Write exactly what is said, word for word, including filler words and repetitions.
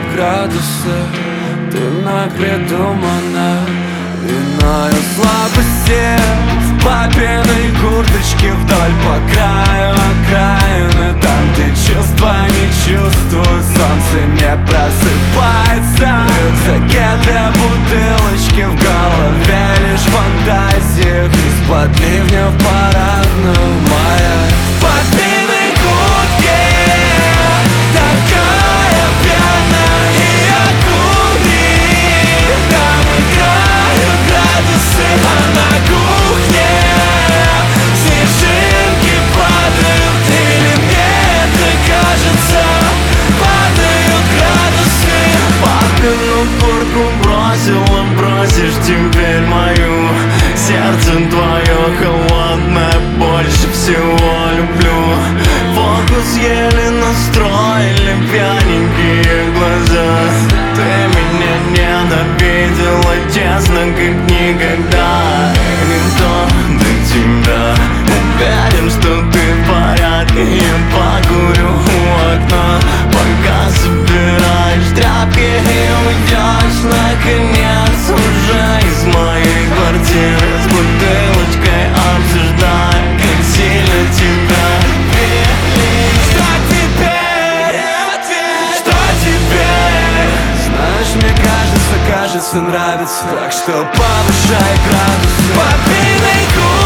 градусы. Ты мной придумана виною слабости. В папиной курточке вдоль по краю окраины, там, где чувства не чувствуют, солнце не просыпается. В рюкзаке две бутылочки, в голове лишь фантазии. Из-под ливня в парадную мая. В папиной куртке такая пьяна, и окуни. Там играют градусы, а на кухне снежинки падают. Или мне это кажется, падают градусы. Папину куртку бросила, бросишь теперь мою. Сердце твое холодное, больше всего люблю. Фокус еле настроили пьяненькие глаза. Ты меня ненавидела, честно, как никогда. Никто до тебя. Уверен, что ты в порядке. Я покурю у окна, пока собираешь тряпки и уйдешь наконец уже из моей квартиры. С бутылочкой обсуждая, как сильно тебя любили. Что теперь? Что теперь? Знаешь, мне кажется, кажется, нравится. Так что повышай градусы. Попей найку.